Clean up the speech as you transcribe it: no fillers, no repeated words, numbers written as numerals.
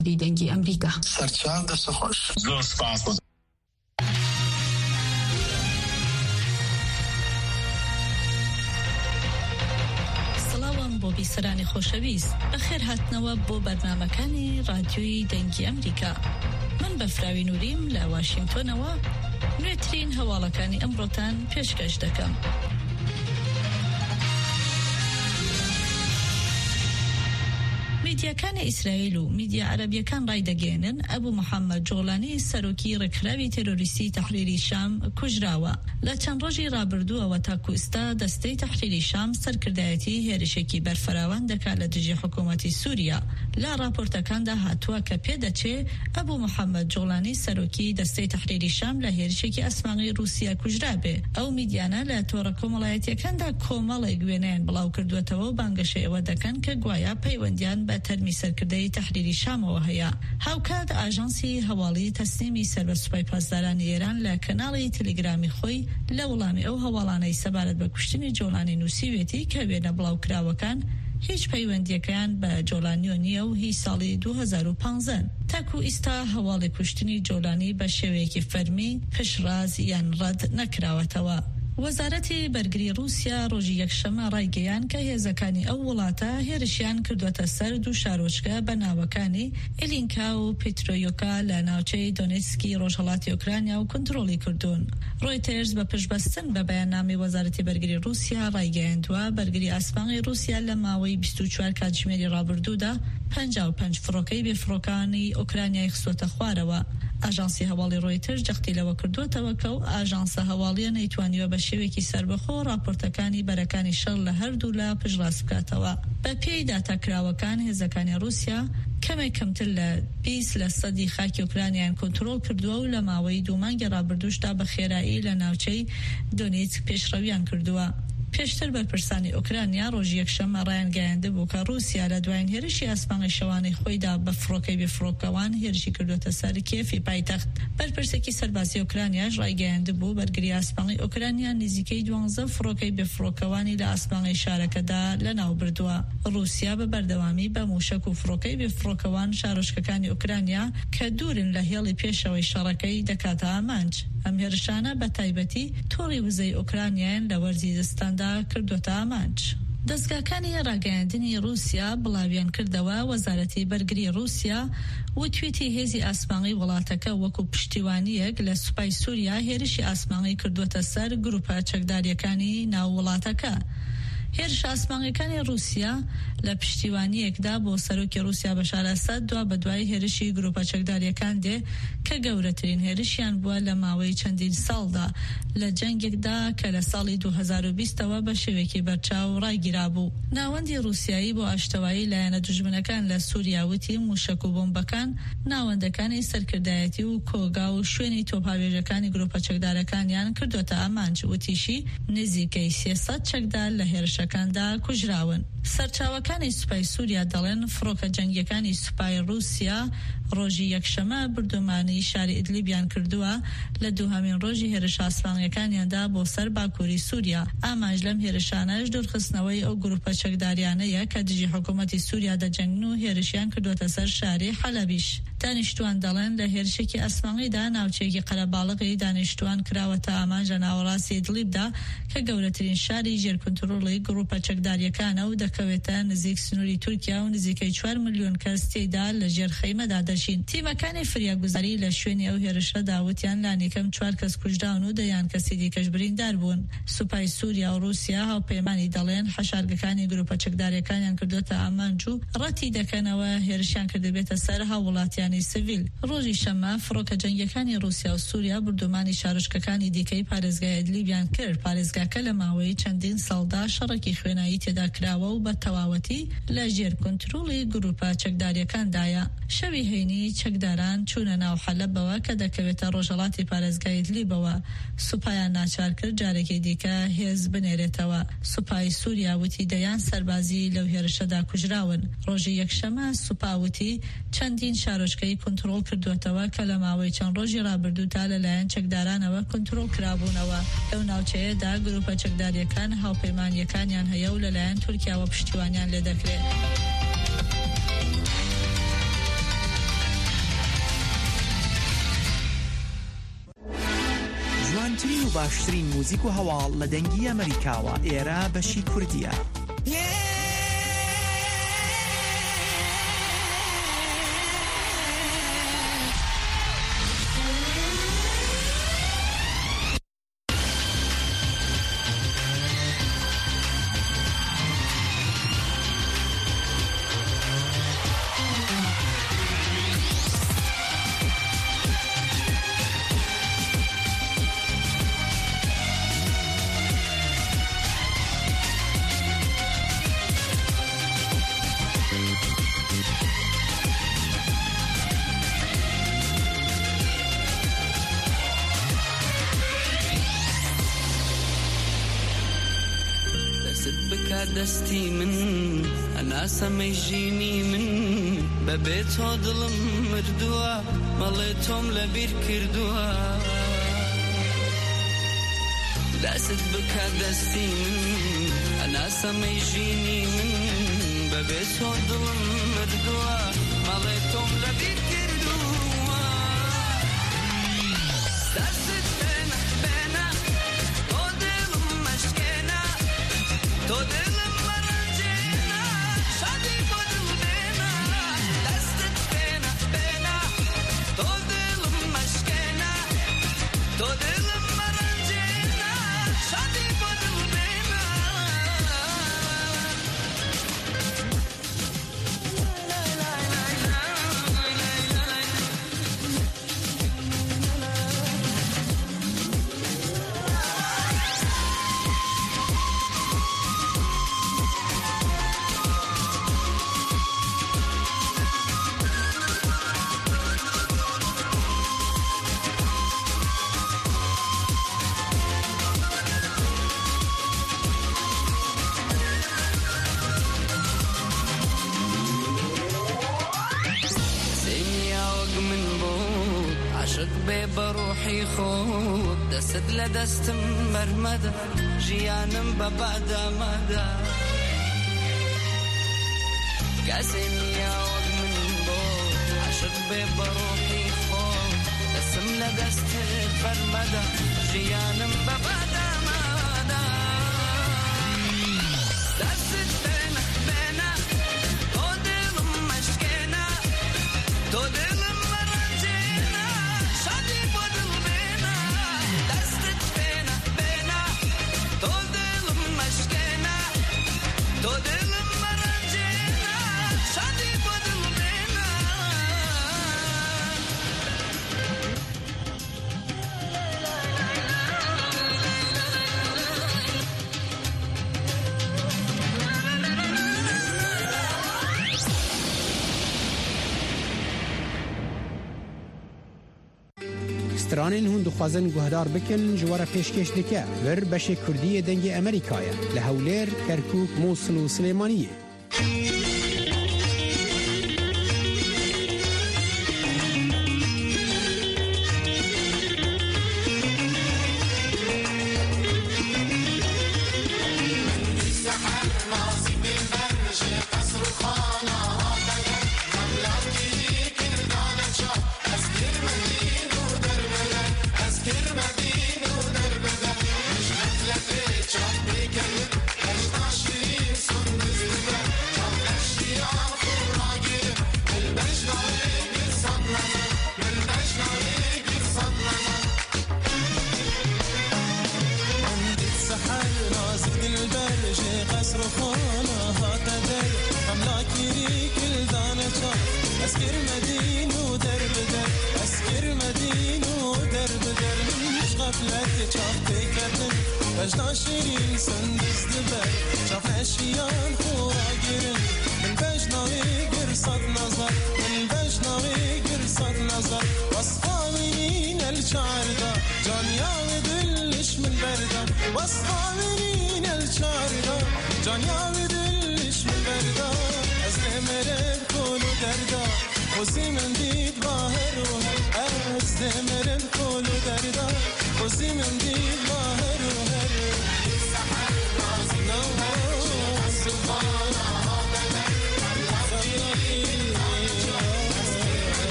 دیدەنگی ئەمریکا سەرچاو دەسەخۆش زۆر سپاس بۆ بیسەرانی خۆشەویست بەخێر هاتنەوە بۆ بەرنامەکانی رادیۆی دەنگی ئەمریکا. من بەفراوی نوریم لە واشنگتۆنەوە نوێترین هەواڵەکانی ئەمڕۆتان پێشکەش دەکەم. میدیاکانی ئیسرائیل و میدیا عەرەبیەکان ڕایدەگەێنن ئەبوو محەممەد جۆڵانی سەرۆکی ڕێکخراوی تێرۆریستی تەحریری شام کوژراوە. لە چەند ڕۆژی ڕابردووەوە تاکو ئێستا دەستەی تەحریری شام سەرکردایەتی هێرشێکی بەرفەراوان دەکات لە دژی حکوومەتی سووریا. لە راپۆرتەکاندا هاتووە کە پێدەچێ ئەبوو محەممەد جۆڵانی سەرۆکی دەستەی تەحریری شام لە هێرشێکی ئەسمانی رووسیا کوژرابێ. ئەو میدیانە لە تۆڕە کۆمەڵایەتیەکاندا کۆمەڵێک وێنەیان بڵاو کردوێتەوە و بانگەشەی ئەوە دەکەن کە گوایە پەیوەندیان بە تەرمی سەرکردەی تەحریری شامەوە هەیە. هاوکات ئاژانسی هەواڵی تەسلیمی سەربەسوپای پاسدارانی ئێران لە کەناڵی تەلێگرامی خۆی لە وەڵامی ئەو هەواڵانەی سەبارەت بە کوشتنی جۆڵانی نووسیوێتی کە وێنە بڵاوکراوەکان هیچ پەیوەندیەکەیان بە جۆڵانیۆ نییە و هیچ ساڵی 2015 تاکو ئێستا هەواڵی کوشتنی جۆڵانی بە شێوەیەکی فەرمی پشڕاز یان ڕەد نەکراوەتەوە. وەزارەتی بەرگری رووسیا ڕۆژی یەکشەمە ڕایگەیان کە هێزەکانی ئەو وڵاتە هێرشیان کردوەتە سەر دوو شارۆچکە بە ناوەکانی ئێلینکا و پێترۆیۆکا لە ناوچەی دۆنێتسکی ڕۆژهەڵاتی ئوکرانیا و کنترۆلی کردوون. ڕۆیتێرز بە پشتبەستن بە بەیاننامەی وەزارەتی بەرگری رووسیا ڕایگەیاندووە بەرگری ئاسمانی رووسیا لە ماوەی 24 کاتژمێری ڕابردوودا 55 فڕۆکەی بێفڕۆکانی ئوکرانیای خستوتە خوارەوە. ئاژانسی هەواڵی ڕۆیترز جەختی لەوە کردوتەوە کە و ئاژانسە هەواڵیە نەیتوانیوە بە شێوێکی سربەخۆ راپۆرتەکانی بەرەکانی شەڕ لە هەردوو لا پشڕاست بکاتەوە. بە پێی داتاکراوەکان هێزەکانی رووسیا کەمێک کەمتر لە 20 لە سەدی خاکی ئوکرانیان کۆنترۆل کردووە و لە ماوەی دوو مانگی ڕابردووشدا بە خێرایی لە ناوچەی دۆنێتسک پێشڕەویان کردووە. پێشتر بەرپرسانی ئوکرانیا ڕۆژی یەکشەممە ڕایانگەیاندە بوو کە رووسیا لە دوایین هێرشی ئاسمانی شەوانەی خۆیدا بە فڕۆکەی بێفڕۆکەوان هێرشی کردوتە سەر کێفی پایتەخت. بەرپرسێکی سەرباسی ئوکرانیاش ڕایگەیاندە بوو بەرگری ئاسمانی ئوکرانیا نزیکەی 12 فڕۆکەی بێفڕۆکەوانی لە ئاسمانی شارەکەدا لەناو بردووە. رووسیا بە بەردەوامی بە موشک و فڕۆکەی بێفڕۆکەوان شارۆچکەکانی ئوکرانیا کە دوورن لە هێڵی پێشەوەی شەڕەکەی دەکاتە ئامانج. ئەم هێرشانە بە تایبەتی تۆڕی وزەی ئوکرانیان لە وەرزیزستاندا کردوتە ئامانج. دەستگاکانی ڕاگەیاندنی رووسیا بڵاویان کردەوە وەزارەتی بەرگری رووسیا وتوێتی هێزی ئاسمانی وڵاتەکە وەکو پشتیوانیەک لە سوپای سووریا هێرشی ئاسمانی کردوتە سەر گروپە چەکداریەکانی ناو وڵاتەکە. هێرش ئاسمانیەکانی رووسیا لە پشتیوانیەکدا بۆ سەرۆکی رووسیا بەشار ئەسەد دوا بەدوای هێرشی گروپە چەکداریەکان دێ کە گەورەترین هێرشیان بووە لە ماوەی چەندین ساڵدا لە جەنگێکدا کە لە ساڵی 2020ەوە بە شێوێکی بەرچاو ڕایگیرا بوو. ناوەندی رووسیایی بۆ ئاشتەوایی لایەنە دوژمنەکان لە سووریا وتی موشک و بۆمبەکان ناوەندەکانی سەرکردایەتی و کۆگا و شوێنی تۆپاوێژەکانی گروپە چەکدارەکانیان کردوتە ئامانج. وتیشی نزیکەی 300 چەکدار لە هێرشەکاندا کوژراون. سەرچاوەکانی سوپای سووریا دەڵێن فڕۆکە جەنگیەکانی سوپای رووسیا ڕۆژی یەکشەمە بردومانی شاری ئیدلیبیان کردووە لە دووهەمین ڕۆژی هێرش ئاسمانیەکانیاندا بۆ سەر باکووری سووریا. ئاماژ لەم هێرشانەش دوورخستنەوەی ئەو گروپە چەکداریانەیە کە دژی حکوومەتی سووریا دەجەنگن و هێرشیان کردوتە سەر شاری حەلەبیش. دانیشتوان دەڵێن لە هێرشێکی ئاسمانیدا ناوچەیەکی قەرەباڵغی دانیشتوان کراوەتە ئاماژ لە ناوەڕاستی ئیدلیبدا کە گەورەترین شاری ژێرکنترۆڵی گروپە چەکداریەکانە و دەکەوێتە نزیک سنووری تورکیا و نزیکەی 4 ملیۆن کەس تێیدا لە ژێر خەیمەدا دەژین. تیمەکانی فریاگوزاری لە شوێنی ئەو هێرشە داوتیان لانیکەم 4 کەس کوژراون و دەیان کەسی دیکەش بریندار بوون. سوپای سووریا و رووسیا هاوپەیمانی دەڵێن حەشارگەکانی گروپە چەکداریەکانیان کردوتە ئامانج و ڕەتی دەکەنەوە هێرشیان کردبێتە سەر هاوڵاتیانی سیڤیل. ڕۆژی شەممە فڕۆکە جەنگیەکانی رووسیا و سووریا بردومانی شارۆچکەکانی دیکەی پارێزگای ئیدلیبیان کرد. پارێزگاکە لە ماوەی چەندین ساڵدا شەڕێکی خوێنایی تێدا کراوە و بە تەواوەتی لە ژێر کۆنترۆڵی گروپە چەکداریەکاندایە. شەوی هەینی چەکداران چوونە ناو حەلەبەوە کە دەکەوێتە ڕۆژهەڵاتی پارێزگای ئیدلیبەوە. سوپایان ناچار کرد جارێکی دیکە هێز بنێرێتەوە. سوپای سووریا وتی دەیان سەربازی لەو هێرشەدا کوژراون. ڕۆژی یەکشەمە سوپاوتی چەندین شارۆچکەی کۆنترۆڵ کردوێتەوە کە لە ماوەی چەند ڕۆژی ڕابردوودا لەلایەن چەکدارانەوە کۆنترۆڵ کرابوونەوە. لەو ناوچەیەدا گروپە چەکداریەکان هاوپەیمانیەکانیان هەیە و لەلایەن تورکیاوە پشتیوانیان لێ دەکرێت. باشترین موزیک و هەواڵ لە دەنگی ئەمریکاوە ئێرە بەشی کوردیە. دستی من اناسا میجینی من ببی تو دلم مردوه مالی توم لبیر کردوه دست بکا دستی من اناسا میجینی من ببی تو دلم مردوه مالی توم لبیر کردوه دست بنا بنا تو دلم مشکنا تو دلم بروحي خود دست لدستم مرمدا جيانم ببعد مدى قاسني عود من بود عشق بروحي خود دستم لدست مرمدا جيانم ببعد مدى دست بنا بنا تو دلم مشكنا تو دلم سترانین هون دخوازن گهدار بکن جوارا پیشکش دکه ور بشه کردی دنگ امریکایه لحولیر کرکوک موصل و سلیمانیه وسيمن ديد باهر وهر أزدمر الكل دردا وسيمن ديد